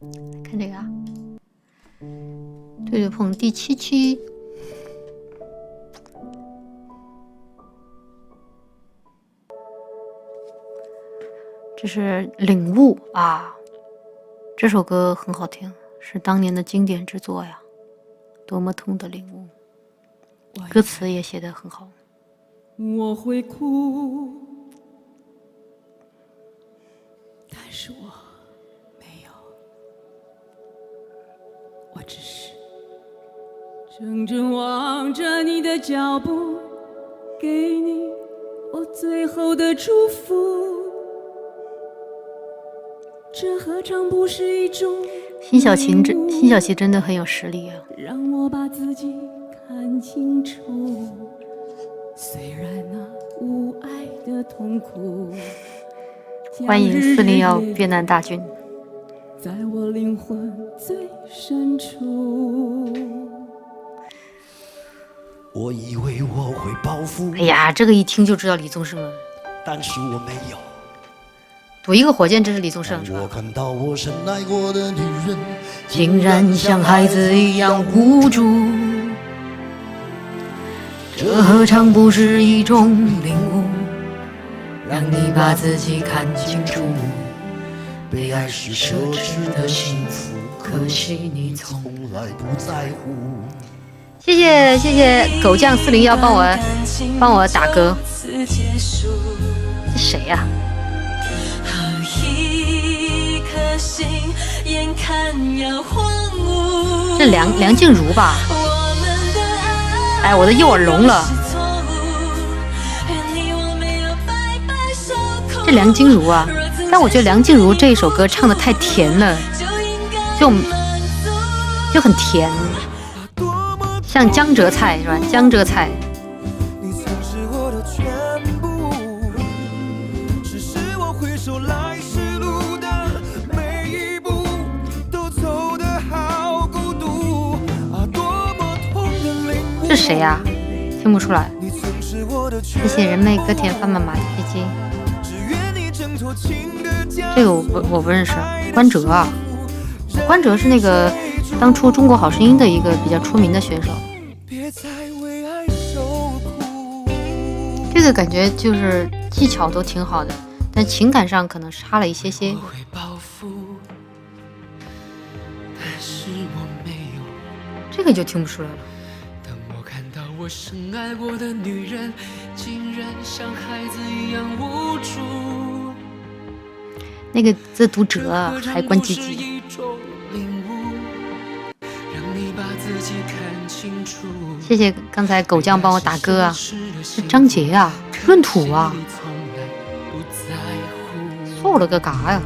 看这个啊，对对碰第7期。这是领悟啊，这首歌很好听，是当年的经典之作呀。多么痛的领悟，歌词也写得很好。 我会哭，但是我没有，我只是怔怔望着你的脚步，给你我最后的祝福。这何尝不是一种辛晓琪真的很有实力啊！ 让我把自己看清楚，虽然那无爱的痛苦， 欢迎401越南大军， 在我灵魂最深处。 我以为我会报复， 哎呀，这个一听就知道李宗盛了。 但是我没有。 赌一个火箭，这是李宗盛是吧？ 我看到我深爱过的女人， 竟然像孩子一样无助，这何尝不是一种领悟，让你把自己看清楚。 被爱是奢侈的幸福，可惜你从来不在乎。 谢谢狗酱401帮我打歌。这谁呀？这梁静茹吧？哎，我的右耳聋了。这梁静茹啊，但我觉得梁静茹这一首歌唱的太甜了，就很甜，像江浙菜是吧？江浙菜。是谁呀？听不出来。谢谢人美歌田范妈妈的飞机。这个我不认识。关喆啊，关喆是那个当初中国好声音的一个比较出名的选手。这个感觉就是技巧都挺好的，但情感上可能差了一些。这个就听不出来了。 我深爱过的女人，竟然像孩子一样无助。 那个字读哲，还关唧唧。谢谢刚才狗酱帮我打歌啊，是张杰啊，闰土啊，错了个嘎呀！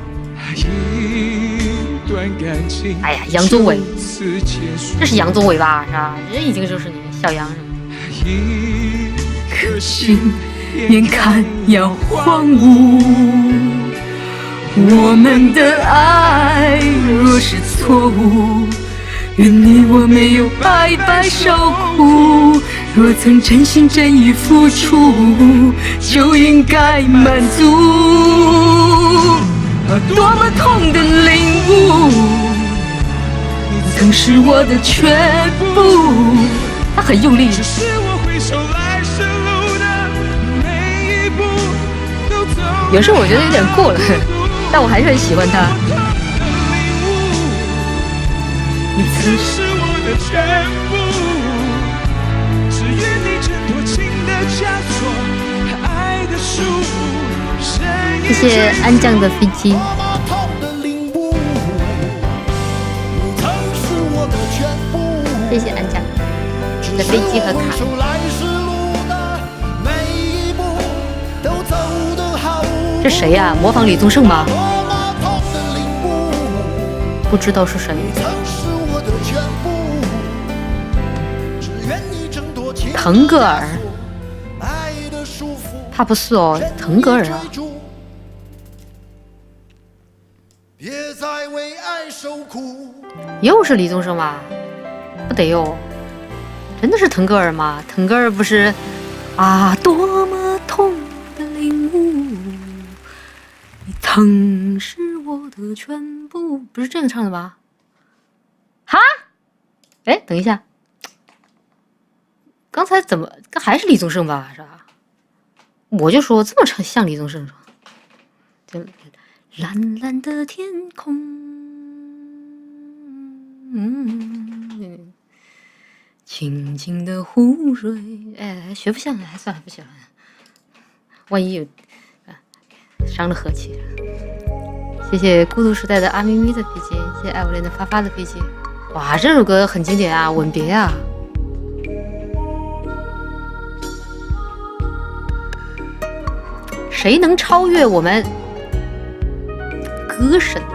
哎呀，杨宗纬，这是杨宗纬吧？是吧？这已经就是你小杨是吧？ 一颗心眼看要荒芜，我们的爱若是错误，愿你我没有白白受苦，若曾真心真意付出，就应该满足。多么痛的领悟，你曾是我的全部。 他很用力。有时候我觉得有点过了，但我还是很喜欢他。 你曾是我的全部，只愿你挣脱情的枷锁，爱的束缚。 谢谢安酱的飞机。谢谢安酱的飞机和卡。这谁呀？模仿李宗盛吗？不知道是谁。腾格尔，他不是哦，腾格尔啊。又是李宗盛吧？不得哟，真的是腾格尔吗？腾格尔不是啊？多么痛的领悟，你曾是我的全部，不是这样唱的吧？哈？哎，等一下，刚才怎么还是李宗盛吧？是吧？我就说这么像李宗盛，就蓝蓝的天空，清清的湖水。哎，学不像，还算了，不学了，万一有伤了和气了。谢谢孤独时代的阿咪咪的飞机，谢谢爱我恋的发发的飞机。哇，这首歌很经典啊，吻别啊。谁能超越我们歌神？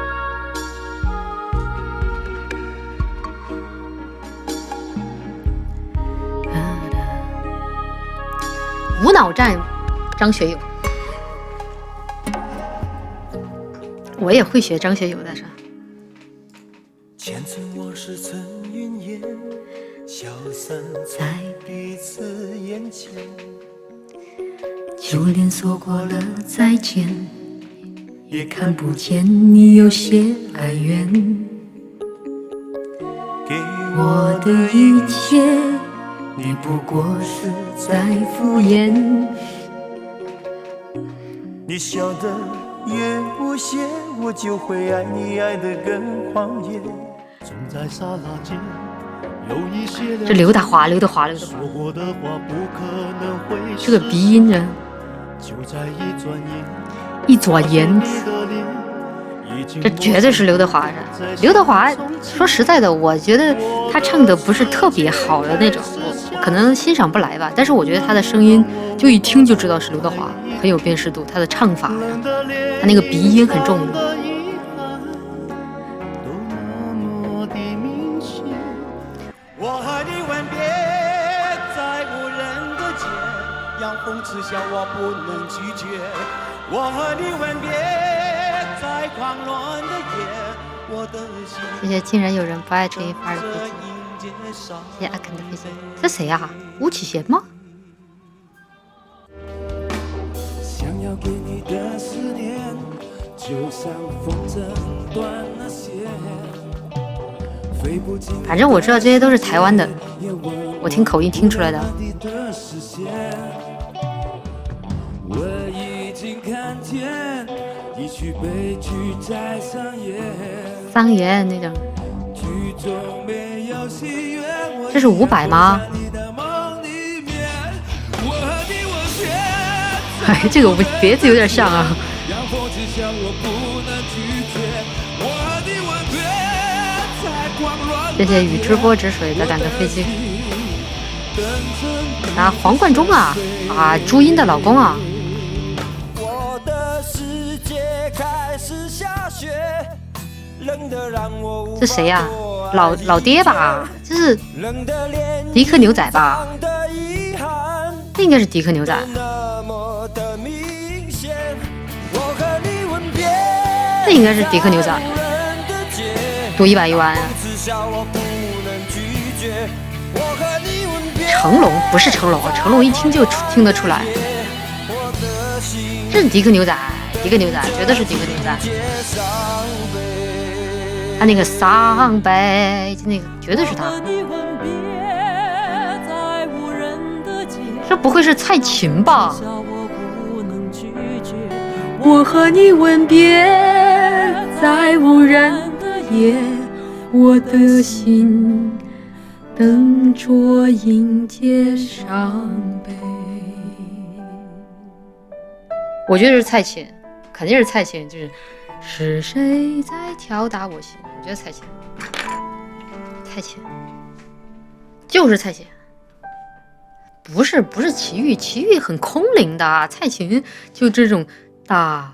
无脑战张学友，我也会学张学友的是。 前尘往事曾云烟，消散在彼此眼前。 就连说过了再见，也看不见你有些哀怨。 给我的一切，你不过是在敷衍。 你笑得越无邪，我就会爱你爱得更狂野。总在刹那间有一些这刘德华，刘德华，刘德华， 说过的话不可能会这个鼻音人， 就在一转眼， 一转眼，这绝对是刘德华的。刘德华，说实在的，我觉得他唱的不是特别好的那种，我可能欣赏不来吧。但是我觉得他的声音，就一听就知道是刘德华，很有辨识度。他的唱法，他那个鼻音很重。 我和你吻别在无人的街，阳风刺笑我不能拒绝。我和你吻别在狂乱的夜，我的心。 谢谢竟然有人不爱陈一发的飞机，谢谢阿肯的飞机。这谁呀？吴启贤吗？ 想要给你的思念，就像风筝断了线。 反正我知道这些都是台湾的，我听口音听出来的。 我已经看见一曲悲剧在上演， 桑延那种。这是伍佰吗？哎，这个别字有点像啊。谢谢宇之波止水的2个飞机。啊，黄贯中啊，啊，朱茵的老公啊。 我的世界开始下雪，冷得让我无法这谁呀？老爹吧？这是迪克牛仔吧？这应该是迪克牛仔。这应该是迪克牛仔。赌110万。成龙不是成龙，成龙一听就听得出来。这是迪克牛仔，迪克牛仔绝对是迪克牛仔。他那个伤悲，那个绝对是他。这不会是蔡琴吧？ 我和你吻别在无人的夜，我的心等着迎接伤悲。 我觉得是蔡琴，肯定是蔡琴，是谁在敲打我心？我觉得蔡琴，就是蔡琴，不是齐豫，齐豫很空灵的，蔡琴就这种大。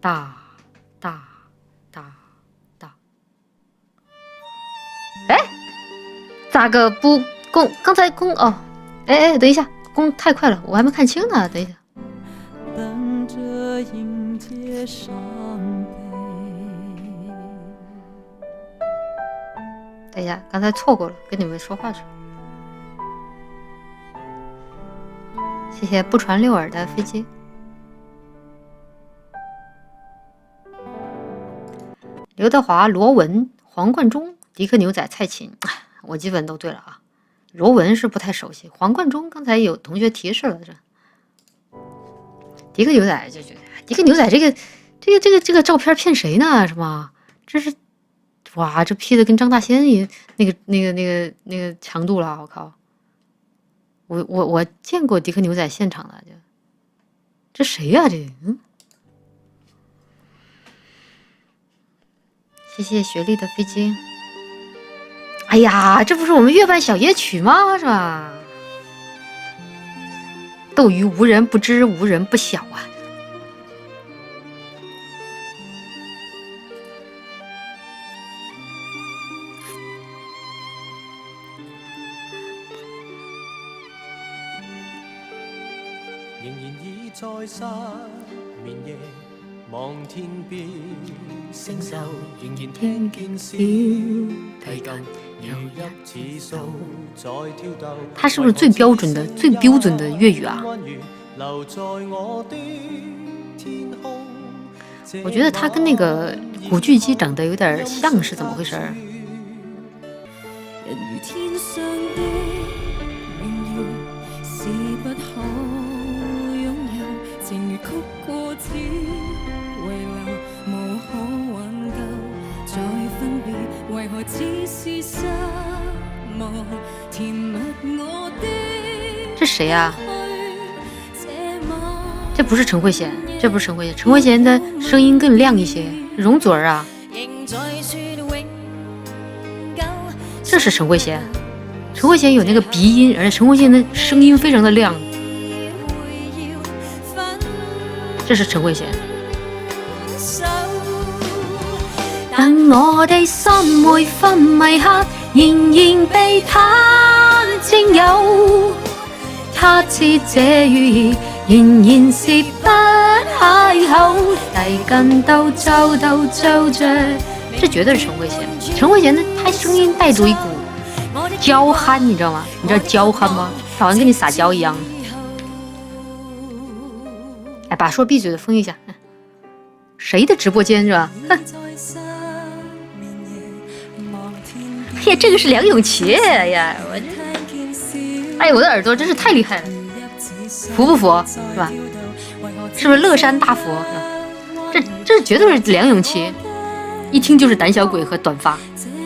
哎，咋个不攻？刚才攻哦，哎，等一下，攻太快了，我还没看清呢，等一下。等着迎接伤悲。等一下，刚才错过了，跟你们说话去了。谢谢不传六耳的飞机。 刘德华、罗文、黄贯中、迪克牛仔、蔡琴，我基本都对了啊。罗文是不太熟悉，黄贯中刚才有同学提示了，这迪克牛仔就觉得迪克牛仔这个照片骗谁呢？是吧？这是哇，这 P 的跟张大仙一那个强度了，我靠！我见过迪克牛仔现场的，这谁呀、这谢谢雪莉的飞机。哎呀，这不是我们月半小夜曲吗？是吧？斗鱼无人不知，无人不晓啊。 仍然倚在失眠夜，望天邊星宿，仍然聽見小提琴如泣似訴在跳動。 他是不是最標準的粵語啊？我覺得他跟那個古巨基長得有點像，是怎麼回事？人如天上的榮耀，是不可擁有，情如曲過只遺留，無可挽救，再分別，為何只是失望？甜蜜我的。這誰啊？這不是陳慧嫻，這不是陳慧嫻，陳慧嫻的聲音更亮一些。容祖兒啊，這是陳慧嫻。陳慧嫻有那個鼻音，而且陳慧嫻的聲音非常的亮。這是陳慧嫻。但我的心每分每刻仍然被他佔有，他知這語言仍然是不開口，遞近兜着，這絕對是陳慧嫻。陳慧嫻呢，她聲音帶着一股嬌憨，你知道嗎？你知道嬌憨嗎？好像跟你撒嬌一樣。哎，把說閉嘴的封一下。誰的直播間是吧？哼。哎呀，這個是梁詠琪呀！哎呀，我的耳朵真是太厲害了，服不服？是吧？是不是樂山大佛？這絕對是梁詠琪，一聽就是膽小鬼和短髮。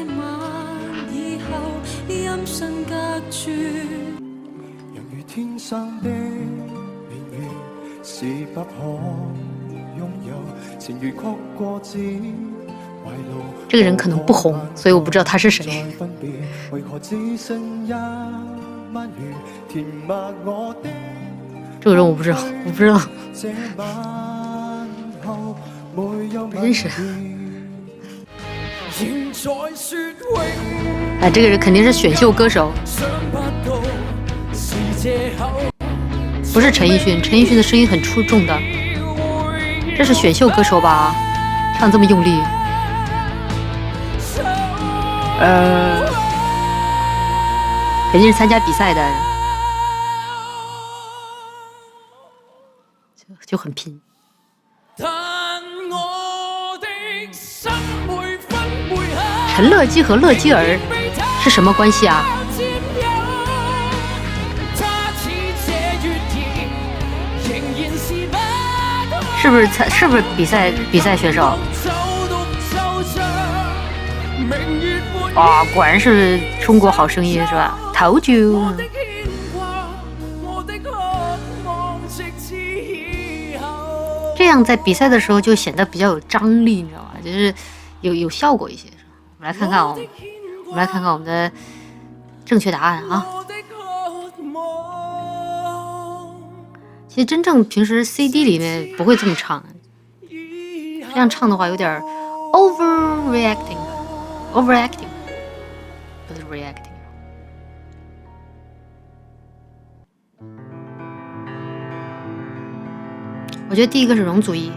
這個人可能不紅，所以我不知道他是誰。這個人我不知道，不認識。哎，這個人肯定是選秀歌手，不是陳奕迅。陳奕迅的聲音很出眾的，這是選秀歌手吧？唱這麼用力。肯定是參加比賽的，就很拼。陳樂基和樂基兒是什麼關係啊？是不是比賽選手？哇、哦，果然是中國好聲音是吧？頭就這樣在比賽的時候就顯得比較有張力，你知道嗎？就是有效果一些。我們來看看我們來看看我們的正確答案啊。其實真正平時 CD 裡面不會這麼唱，這樣唱的話有點 overreacting， 不是 reacting。我覺得第一個是容祖兒，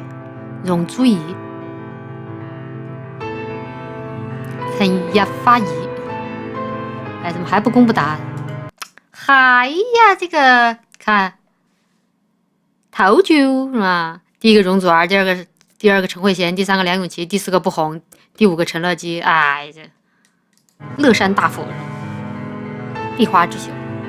陳日花兒。哎，怎麼還不公布答案？哎呀，這個看頭就是吧？第一個容祖兒，第二個陳慧嫻，第三個梁詠琪，第四個不紅， 第5个陈乐基，哎，这乐山大佛，丽花之秀，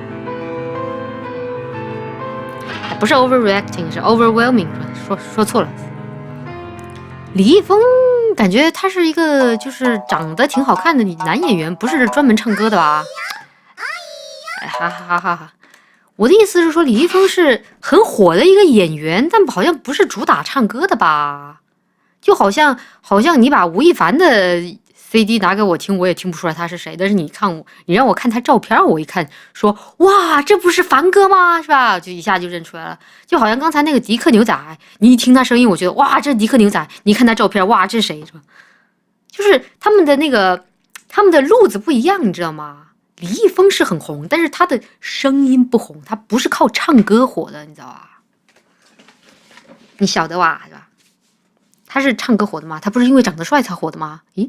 不是 overreacting， 是 overwhelming， 说错了。李易峰感觉他是一个就是长得挺好看的男演员，不是专门唱歌的吧？哎，哈哈哈哈！我的意思是说，李易峰是很火的一个演员，但好像不是主打唱歌的吧？就好像你把吴亦凡的 CD 拿给我听，我也听不出来他是谁。但是你让我看他照片，我一看说哇，这不是凡哥吗？是吧？就一下就认出来了。就好像刚才那个迪克牛仔，你一听他声音，我觉得哇，这是迪克牛仔。你看他照片，哇，这是谁？是吧？就是他们的路子不一样，你知道吗？李易峰是很红，但是他的声音不红，他不是靠唱歌火的，你知道吧？你晓得吧？是吧？他是唱歌火的吗？他不是因为长得帅才火的吗？咦？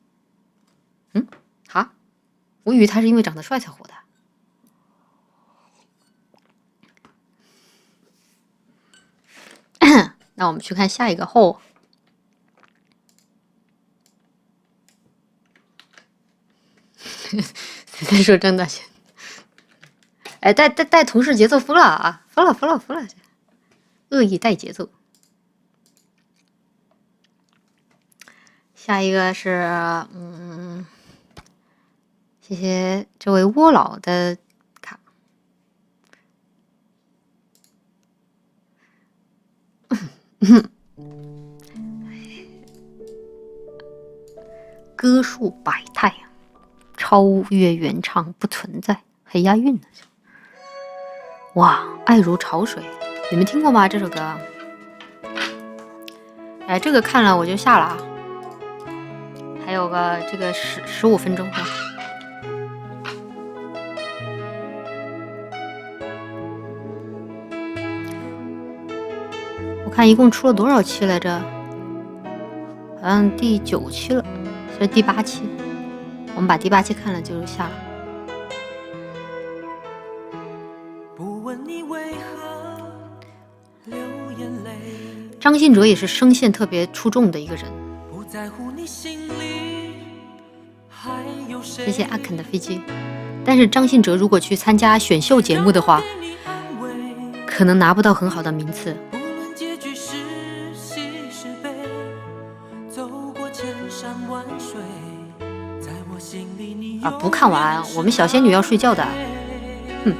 哈？我以为他是因为长得帅才火的。那我们去看下一个后。谁在说张大千？哎，带同事节奏疯了啊！疯了！恶意带节奏。下一个是谢谢这位窝老的卡。歌术百态，超越原唱不存在，还押韵呢。哇，爱如潮水，你们听过吗？这首歌？哎，这个看了我就下了啊。还有个这个15分钟是吧？我看一共出了多少期来着？好像第9期了，这是第8期。我们把第8期看了就下了。 不问你为何流眼泪， 张信哲也是声线特别出众的一个人。 不在乎你心里还有谁。 谢谢阿肯的飞机。但是张信哲如果去参加选秀节目的话，可能拿不到很好的名次。 不论结局是喜是悲，走过千山万水，在我心里你啊，不看完，我们小仙女要睡觉的。哼。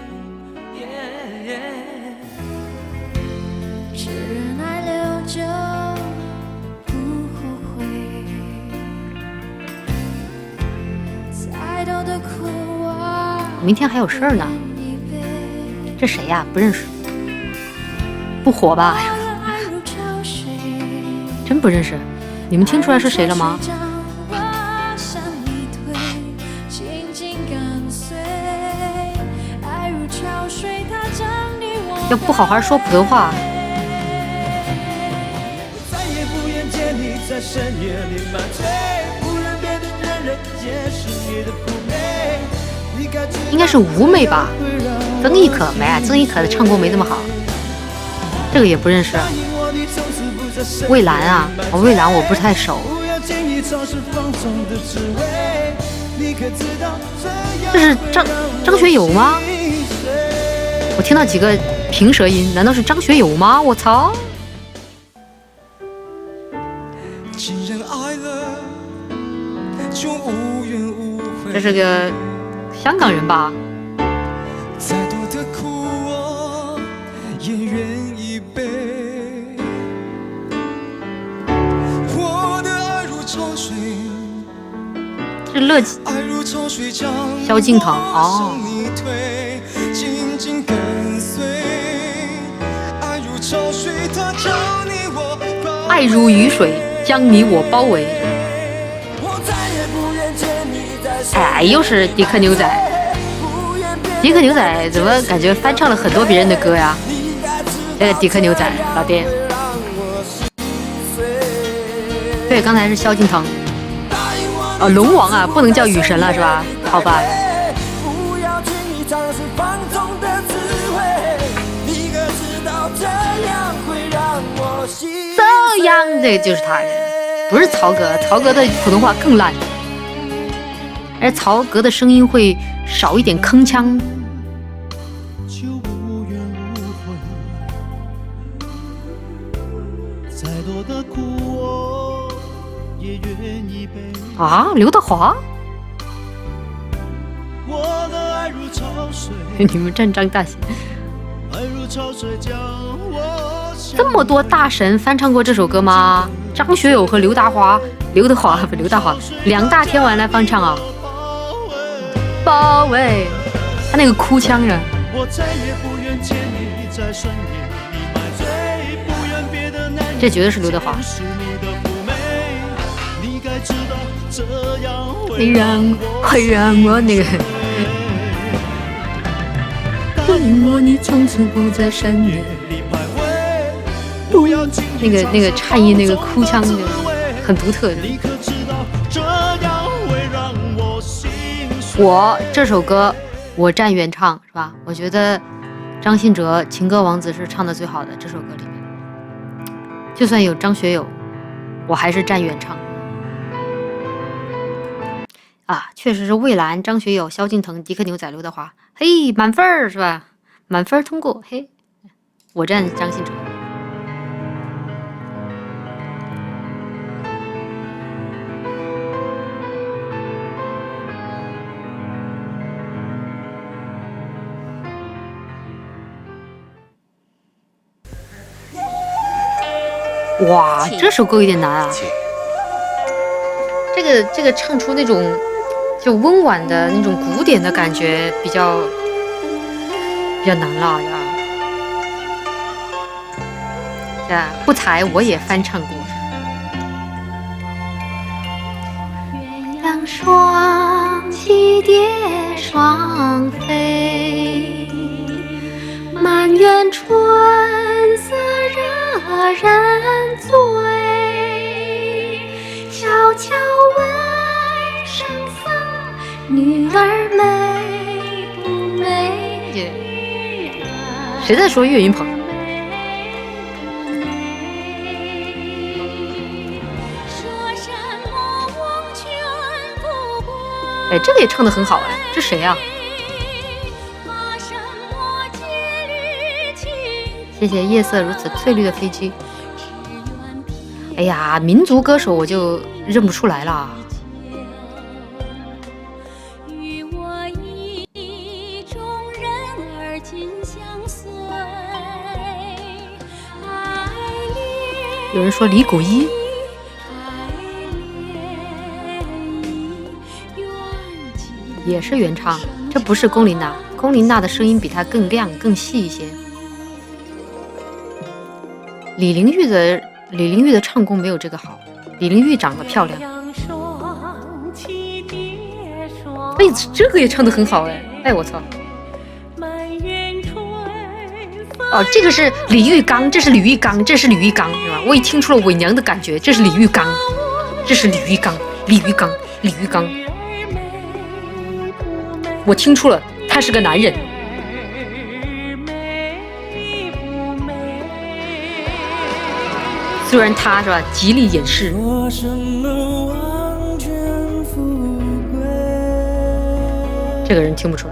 明天还有事儿呢。这谁呀？不认识。不火吧？真不认识。你们听出来是谁了吗？要不好好说普通话。 再也不愿见你在深夜里漫醉，不愿别的人解释你的妩媚。 应该是吴妹吧？曾轶可没啊？曾轶可的唱功没这么好。这个也不认识。蔚蓝啊，蔚蓝我不是太熟。这是张学友吗？我听到几个平舌音，难道是张学友吗？我操！这是个香港人吧？ 再多的苦我也愿意背。我的爱如潮水， 是乐萧敬腾哦。 紧紧跟随，爱如潮水，它将你我爱如雨水，将你我包围。哎，又是迪克牛仔。迪克牛仔怎么感觉翻唱了很多别人的歌呀？迪克牛仔老爹。对，刚才是萧敬腾。哦，龙王啊，不能叫雨神了是吧？好吧。这样，这个就是他。 不是曹格，曹格的普通话更烂，而曹格的声音会少一点铿锵。 就不愿无悔，再多的苦我也愿意背。 啊，刘德华？ 我的爱如潮水， 你们站张大仙， 爱如潮水将我这么多大神翻唱过这首歌吗？张学友和刘德华，两大天王来翻唱啊！包围，他那个哭腔啊。 我再也不愿见你在深夜里买醉，不愿别的男人这绝对是刘德华。 是你的妩媚，你该知道这样会让我那个，答应我你从此不在深夜里徘徊，不要紧那个颤音那个哭腔的很独特的。 你可知道这样会让我心碎。 我这首歌我占原唱是吧？我觉得张信哲《情歌王子》是唱的最好的，这首歌里面，就算有张学友，我还是占原唱。啊，确实是蔚蓝、张学友、萧敬腾、迪克牛仔、刘德华，嘿，满分儿是吧？满分通过，嘿，我占张信哲。哇，这首歌有点难啊！这个唱出那种就温婉的那种古典的感觉，比较难了呀。对啊，不才我也翻唱过。鸳鸯双栖蝶双飞，满园春色惹人醉。悄悄问圣僧，女儿美不美？谁在说岳云鹏？哎，这个也唱得很好哎，这谁啊？谢谢夜色如此翠绿的飞机。哎呀，民族歌手我就认不出来了。有人说李谷一。也是原唱，这不是龚琳娜，龚琳娜的声音比她更亮更细一些。李玲玉的唱功没有这个好，李玲玉长得漂亮。哎，这个也唱得很好哎，哎我操！哦，这个是李玉刚，这是李玉刚，这是李玉刚是吧？我已听出了伪娘的感觉，这是李玉刚，这是李玉刚，李玉刚，李玉刚。我听出了，他是个男人。虽然他是吧，极力掩饰。这个人听不出来。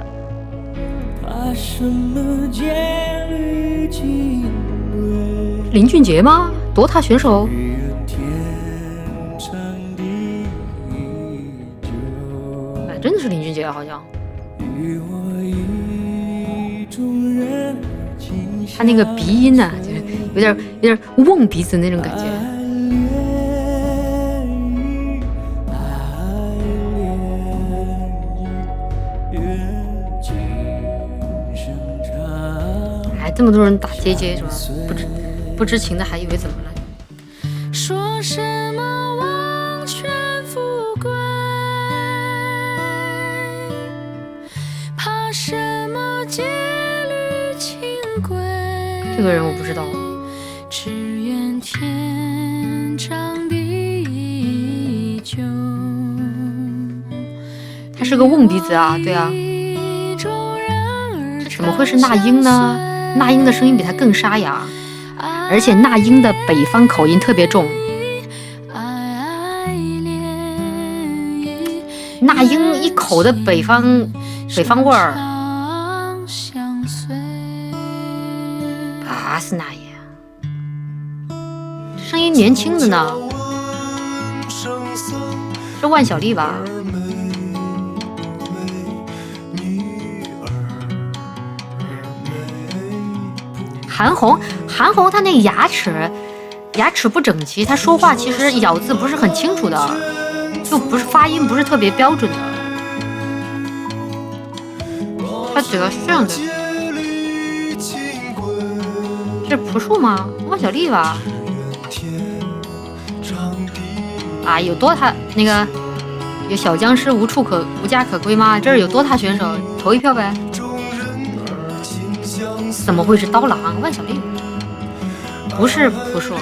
林俊杰吗？夺塔选手。哎，真的是林俊杰好像。他那个鼻音啊，就是有点瓮鼻子那种感觉。哎，这么多人打结是吧？不知情的还以为怎么了？说什么王权富贵，怕什么戒律清规。这个人我不知道。只愿天长地久。他是个瓮鼻子啊，对啊。这怎么会是那英呢？那英的声音比他更沙哑，而且那英的北方口音特别重。 那英一口的北方味儿。啊，是那英，声音年轻的呢，是万晓利吧？韩红她那牙齿不整齐，她说话其实咬字不是很清楚的，就不是发音不是特别标准的。她嘴巴是这样的，是朴树吗？万晓利吧？啊，有多塔那个有小僵尸无家可归吗？这儿有多塔选手，投一票呗。怎么会是刀郎？万晓利不是朴树。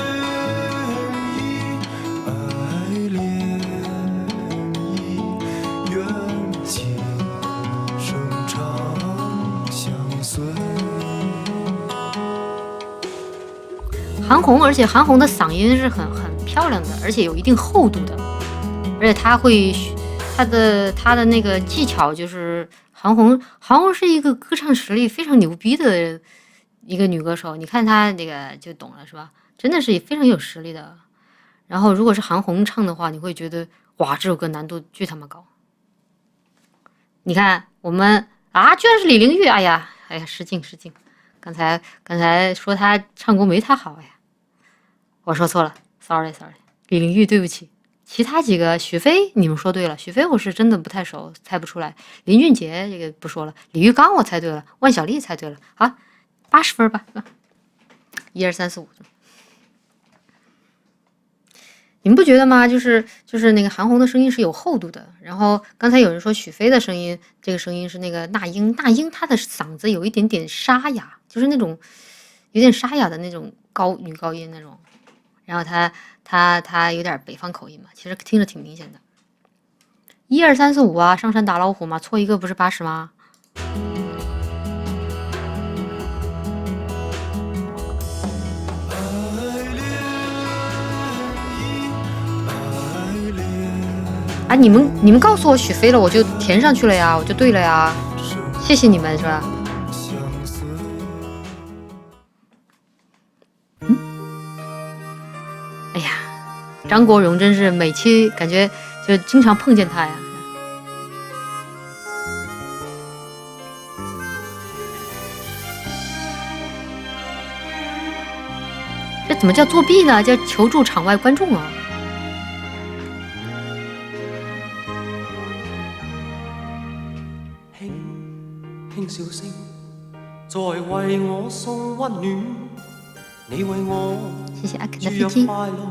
韩红，而且韩红的嗓音是很漂亮的，而且有一定厚度的，而且她的那个技巧就是韩红是一个歌唱实力非常牛逼的一个女歌手，你看她那个就懂了是吧？真的是非常有实力的。然后如果是韩红唱的话，你会觉得哇，这首歌难度巨他妈高。你看我们啊，居然是李玲玉，哎呀，失敬。刚才说她唱功没她好呀。我说错了 ，sorry， 李玲玉，对不起。其他几个，许飞，你们说对了，许飞我是真的不太熟，猜不出来。林俊杰这个不说了，李玉刚我猜对了，万晓利猜对了，好，80分吧，1、2、3、4、5。你们不觉得吗？就是那个韩红的声音是有厚度的，然后刚才有人说许飞的声音，这个声音是那个那英她的嗓子有一点点沙哑，就是那种有点沙哑的那种女高音那种。然后他有点北方口音嘛，其实听着挺明显的。1、2、3、4、5啊，上山打老虎嘛，错一个不是80吗？啊，你们告诉我许飞了，我就填上去了呀，我就对了呀，谢谢你们是吧？哎呀，张国荣真是每期感觉就经常碰见他呀。这怎么叫作弊呢？叫求助场外观众啊！ 輕輕笑聲，在為我送溫暖，你為我。 謝謝阿肯的飛機。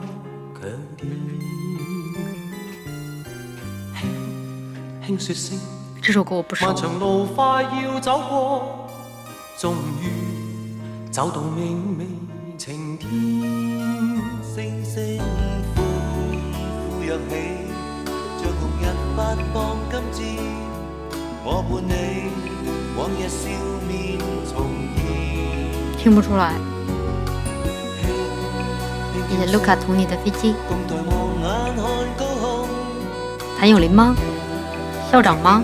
這首歌我不熟。漫長路快要走過，終於走到明媚晴天，星星呼呼躍起，像紅日發放金箭，我伴你往日笑面重現。聽不出來。你的盧卡同你的飛機，譚詠麟嗎？校長嗎？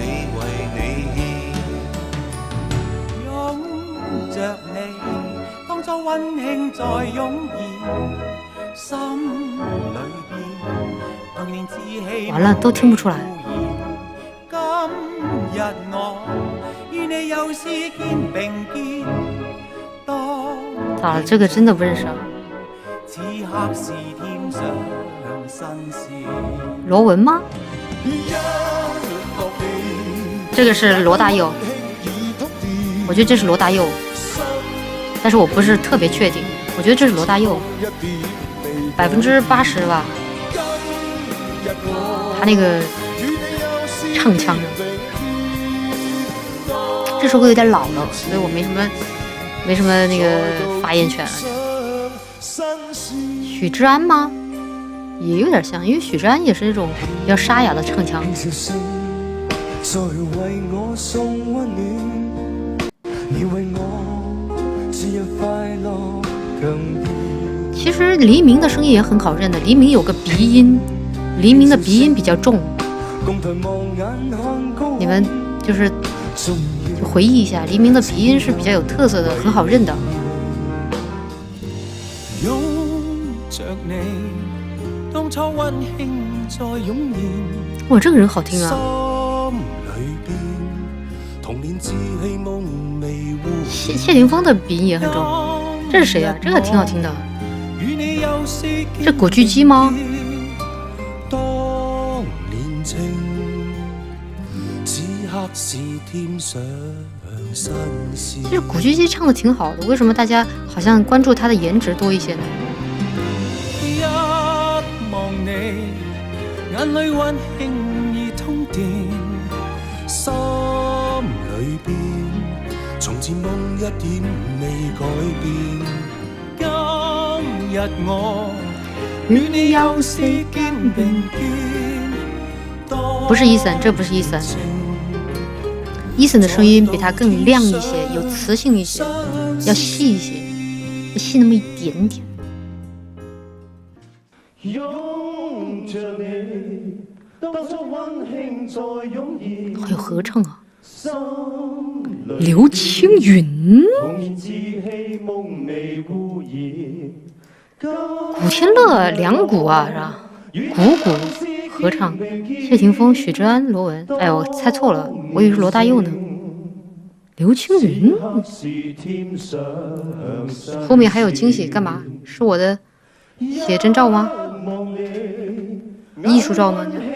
擁着你，當初溫馨再湧現，心裏邊童年稚氣。完了，都聽不出來。今日我與你又是肩並肩，咋了？這個真的不認識啊。羅文嗎？這個是羅大佑，我覺得這是羅大佑，但是我不是特別確定，我覺得這是羅大佑，80%吧，他那個唱腔的，這首歌有點老了，所以我沒什麼那個發言權了。許志安嗎？也有點像，因為許志安也是那種比較沙啞的唱腔。其實黎明的聲音也很好認的，黎明有個鼻音，黎明的鼻音比較重， 你们就是回忆一下，黎明的鼻音是比较有特色的，很好认的。 拥着你，當初溫馨再湧現。 哇，这个人好聽啊！謝霆鋒的鼻音也很重，這是誰啊？這個挺好聽的。這古巨基嗎？其實古巨基唱的挺好的，為什麼大家好像關注他的顏值多一些呢？ 一望你，眼裡溫馨已通電，心裏邊從前夢一點未改變。今日我與你又是肩並肩。 不是伊森，這不是伊森。伊森的聲音比他更亮一些，有磁性一些，要細一些，要細那麼一點點。還有合唱啊，劉青雲、古天樂兩股啊，是吧？鼓合唱，謝霆鋒、許志安、羅文。哎，我猜錯了，我以為是羅大佑呢。劉青雲，後面還有驚喜，幹嘛？是我的寫真照嗎？藝術照嗎？